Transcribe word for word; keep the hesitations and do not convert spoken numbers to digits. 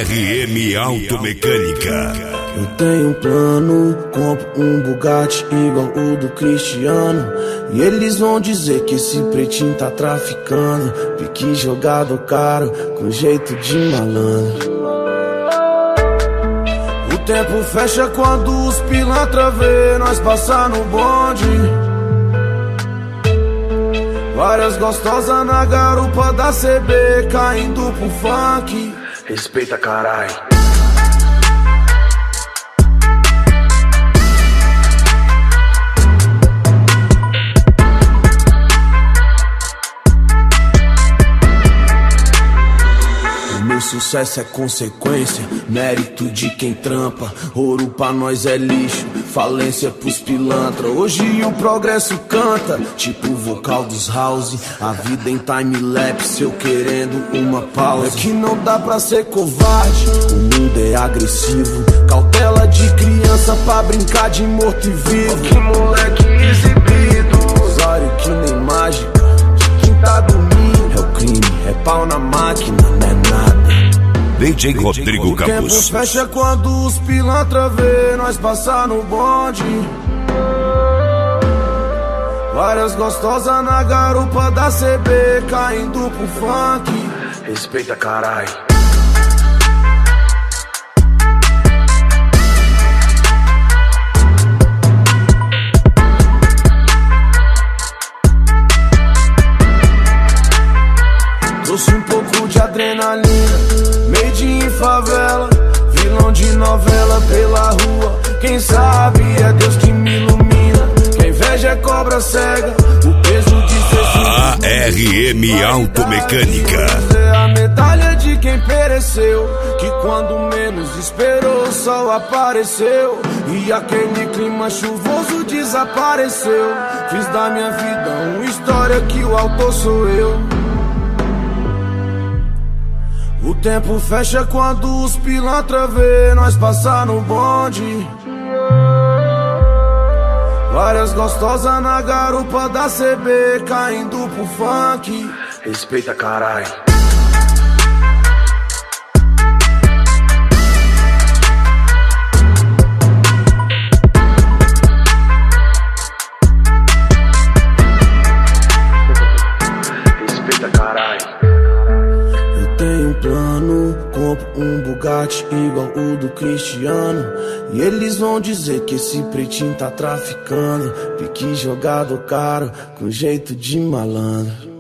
R M Automecânica. Eu tenho um plano, compro um Bugatti igual o do Cristiano. E eles vão dizer que esse pretinho tá traficando. Pique jogado caro, com jeito de malandro. O tempo fecha quando os pilantra vê nós passar no bonde. Várias gostosas na garupa da C B, caindo pro funk. Respeita, carai. Meu sucesso é consequência, mérito de quem trampa. Ouro pra nós é lixo, falência pros pilantra. Hoje o progresso canta, tipo o vocal dos house. A vida em time-lapse, eu querendo uma pausa. É que não dá pra ser covarde, o mundo é agressivo. Cautela de criança pra brincar de morto e vivo. Que moleque exibido, usuário que nem mágica. De quem tá dormindo, é o crime, é pau na máquina, não é nada. D J Rodrigo Capuz. O tempo fecha quando os pilantra vê nós passar no bonde. Várias gostosas na garupa da C B, caindo pro funk. Respeita, carai. Trouxe um pouco de adrenalina, made in favela, vilão de novela pela rua. Quem sabe é Deus que me ilumina. Quem inveja é cobra cega, o peso de ser A R M Automecânica. É a medalha de quem pereceu, que quando menos esperou o sol apareceu. E aquele clima chuvoso desapareceu. Fiz da minha vida uma história que o autor sou eu. O tempo fecha quando os pilantra vê nós passar no bonde. Várias gostosas na garupa da C B, caindo pro funk. Respeita, carai. Respeita, carai. Tenho um plano, compro um Bugatti igual o do Cristiano. E eles vão dizer que esse pretinho tá traficando. Pique jogado caro, com jeito de malandro.